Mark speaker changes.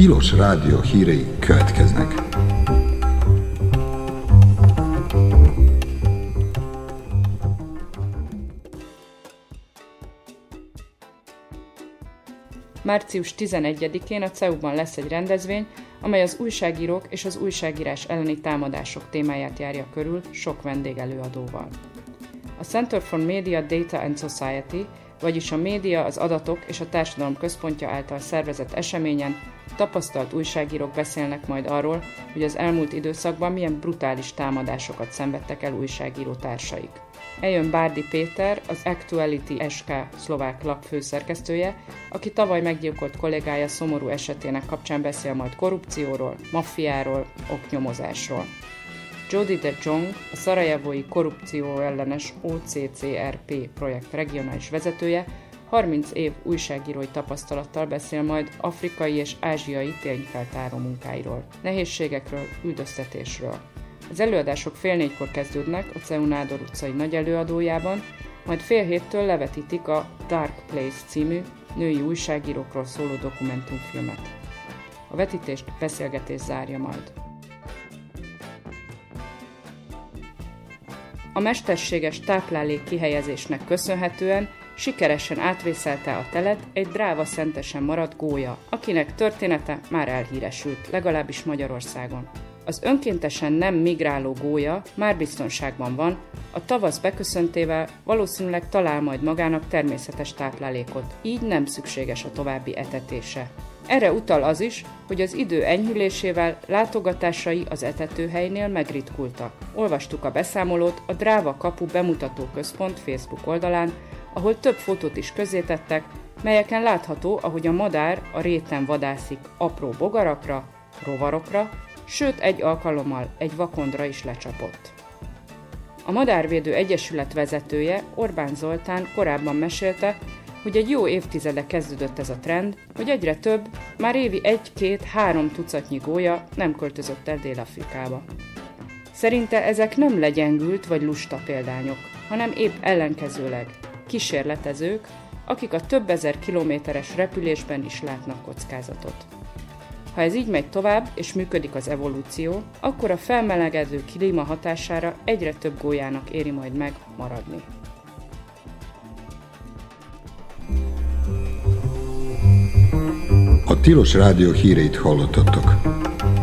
Speaker 1: Tilos Rádió hírei következnek.
Speaker 2: Március 11-én a CEU-ban lesz egy rendezvény, amely az újságírók és az újságírás elleni támadások témáját járja körül sok vendégelőadóval. A Center for Media, Data and Society, vagyis a média, az adatok és a társadalom központja által szervezett eseményen tapasztalt újságírók beszélnek majd arról, hogy az elmúlt időszakban milyen brutális támadásokat szenvedtek el újságíró társaik. Eljön Bárdi Péter, az Actuality SK szlovák lap főszerkesztője, aki tavaly meggyilkolt kollégája szomorú esetének kapcsán beszél majd korrupcióról, maffiáról, oknyomozásról. Jody de Jong, a szarajevói korrupcióellenes OCCRP projekt regionális vezetője, 30 év újságírói tapasztalattal beszél majd afrikai és ázsiai tényfeltáró munkáiról, nehézségekről, üldöztetésről. Az előadások 3:30-kor kezdődnek a CEU Nádor utcai nagy előadójában, majd 6:30-től levetítik a Dark Place című női újságírókról szóló dokumentumfilmet. A vetítést beszélgetés zárja majd. A mesterséges táplálék kihelyezésnek köszönhetően sikeresen átvészelte a telet egy dráva szentesen maradt gólya, akinek története már elhíresült, legalábbis Magyarországon. Az önkéntesen nem migráló gólya már biztonságban van, a tavasz beköszöntével valószínűleg talál majd magának természetes táplálékot, így nem szükséges a további etetése. Erre utal az is, hogy az idő enyhülésével látogatásai az etetőhelynél megritkultak. Olvastuk a beszámolót a Dráva Kapu Bemutató Központ Facebook oldalán, ahol több fotót is közzétettek, melyeken látható, ahogy a madár a réten vadászik apró bogarakra, rovarokra, sőt egy alkalommal egy vakondra is lecsapott. A Madárvédő Egyesület vezetője, Orbán Zoltán korábban mesélte, hogy egy jó évtizede kezdődött ez a trend, hogy egyre több, már évi 1-2-3 tucatnyi gólya nem költözött el Dél-Afrikába. Szerinte ezek nem legyengült vagy lusta példányok, hanem épp ellenkezőleg kísérletezők, akik a több ezer kilométeres repülésben is látnak kockázatot. Ha ez így megy tovább, és működik az evolúció, akkor a felmelegedő klíma hatására egyre több gólyának éri majd meg maradni.
Speaker 1: A Tilos Rádió híreit hallottatok.